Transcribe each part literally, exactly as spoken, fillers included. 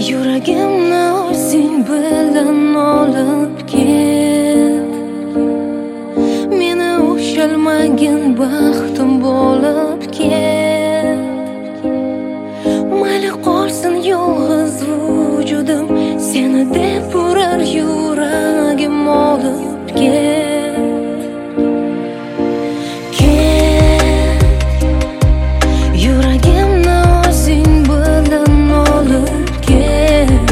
Yuragimni o'zing bilan olib ket. Meni ushalmagin baxtim bo'lib ket. Mayli qolsin yolg'iz vujudim, seni deb urar yuragim olib ket. Ket. Yuragimni o'zing bilan olib ket.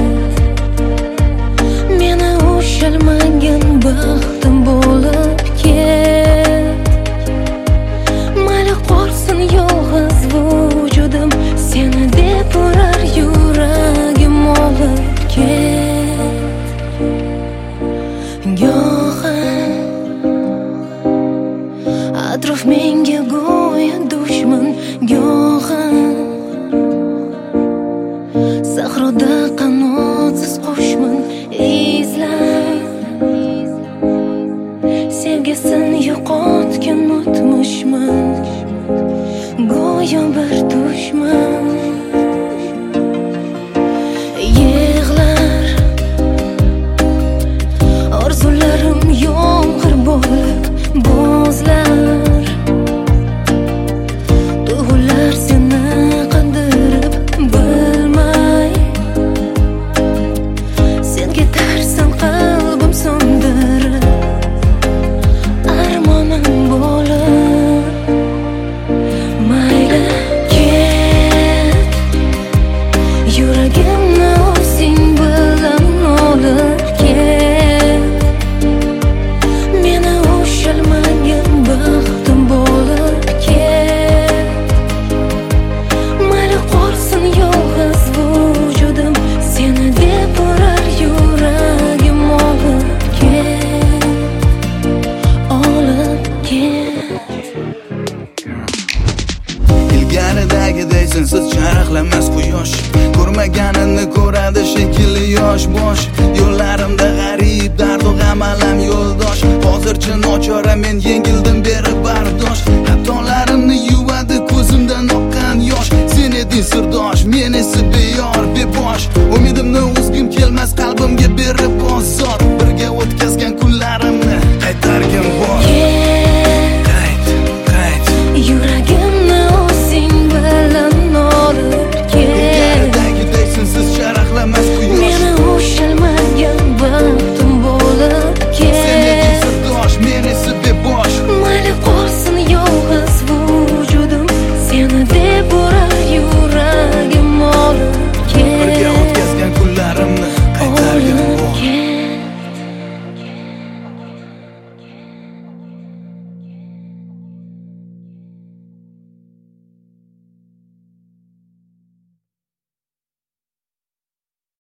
Meni ushalmagin baxtim bo'lib ket. Mayli qolsin yolg'iz vujudim, seni deb urar yuragim olib ket. Go'yo atrof menga go'yo dushman, go'yo sahroda qanotsiz qushman, izlab sevgisini yo'qotgan o'tmishman, go'yo bir dushman. Yig'lar orzularim yomg'ir bo'lib bo'zlar, tuyg'ular seni qandirib bilmay, sen ketarsan qalbim so'ndirib, armonim bo'lib. Mayli ket, yuragimni o'zing bilan olib ket. Meni ushalmagin baxtim bo'lib ket. Mayli qolsin yolg'iz vujudim, seni deb urar yuragim olib ket. Olib ket. Ilgaridagiday sensiz charaqlamas quyosh, ko'rmaganini ko'radi shekilli yosh bosh. Yo'llarimda g'arib dardu g'am alam yo'ldosh. Hozircha nochora men yengildim berib bardosh. Xatolarimni yuvadi ko'zimdan oqqan yosh. Sen eding sirdosh, men esa beyor bebosh. Umidimni uzgim kelmas qalbimga berib